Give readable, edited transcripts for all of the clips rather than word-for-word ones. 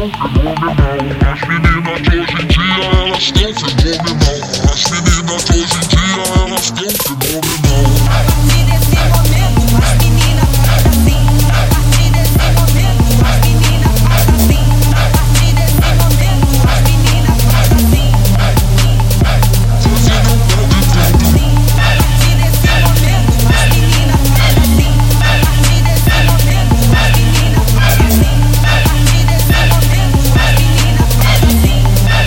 As meninas de hoje em dia, elas tão fenomenal. As meninas de hoje em dia, elas tão fenomenal. A partir desse momento, as meninas fazem assim. A partir desse momento, as meninas fazem assim. A partir desse momento, as meninas fazem assim. Fazendo um pau de tudo. A partir desse momento, as meninas fazem assim. A partir desse momento, as meninas fazem assim. A partir desse momento, as meninas fazem assim.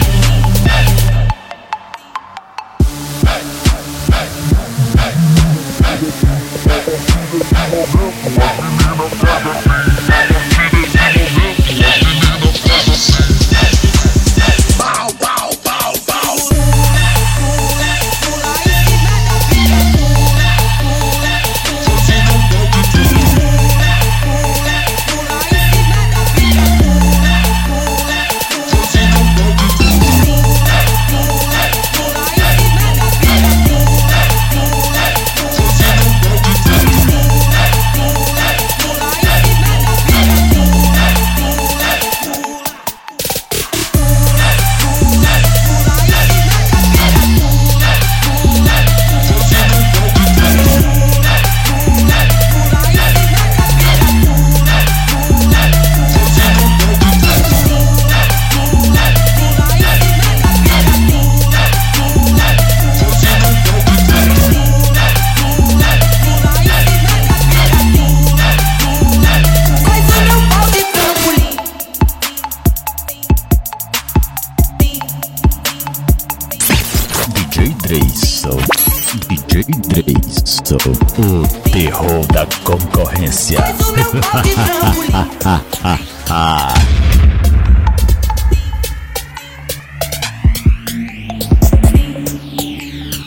DJ Dreyson, o terror da concorrência. Faz o meu pau de trampolim.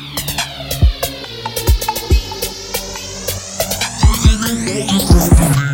Fazendo um pau de trampolim.